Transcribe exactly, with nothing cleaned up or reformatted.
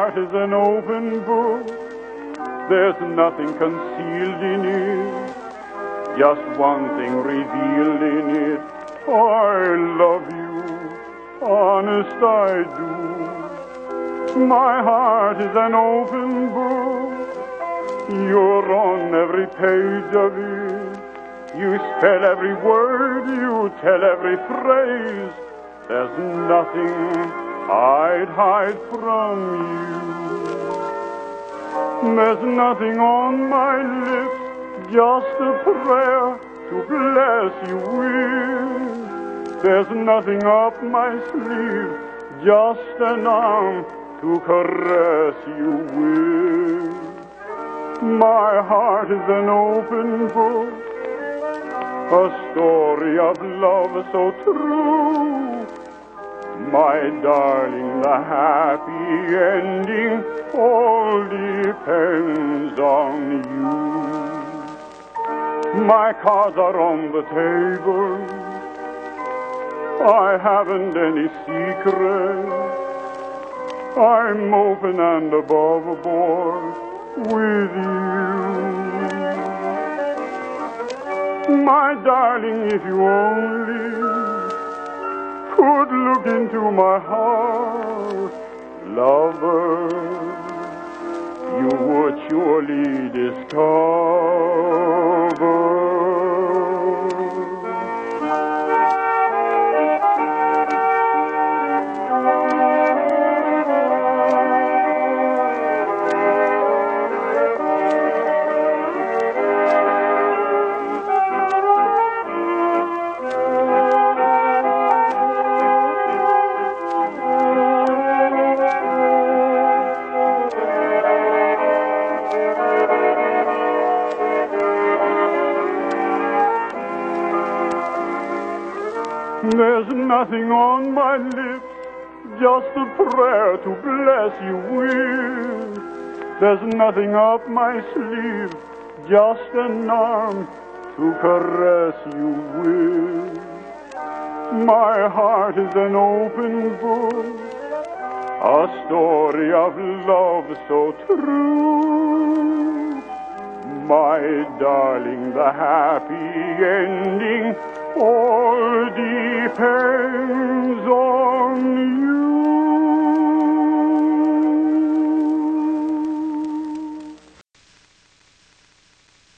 heart is an open book. There's nothing concealed in it, just one thing revealed in it. I love you, honest I do. My heart is an open book. You're on every page of it. You spell every word, you tell every phrase. There's nothing I'd hide from you. There's nothing on my lips, just a prayer to bless you with. There's nothing up my sleeve, just an arm to caress you with. My heart is an open book, a story of love so true. My darling, the happy ending all depends on you. My cards are on the table, I haven't any secrets. I'm open and above board with you. My darling, if you only could look into my heart, lover, you would surely discover. There's nothing on my lips, just a prayer to bless you with. There's nothing up my sleeve, just an arm to caress you with. My heart is an open book, a story of love so true. My darling, the happy ending all depends on you.